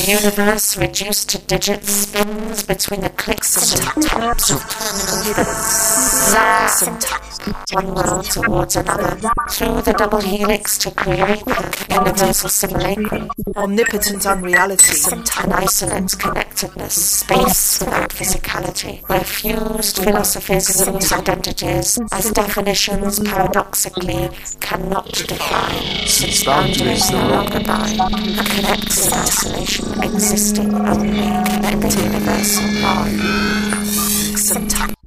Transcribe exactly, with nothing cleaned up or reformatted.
universe reduced to digits spins between the clicks and taps of terminal figures. Zap and tap, one world towards another, through the double helix to create the universal simulacrum. Omnipotent unreality. An isolate connectedness, space without physicality, where fused philosophisms, identities, as definitions paradoxically cannot define, since boundaries no longer bind, and connects in isolation, existing only in the universal mind.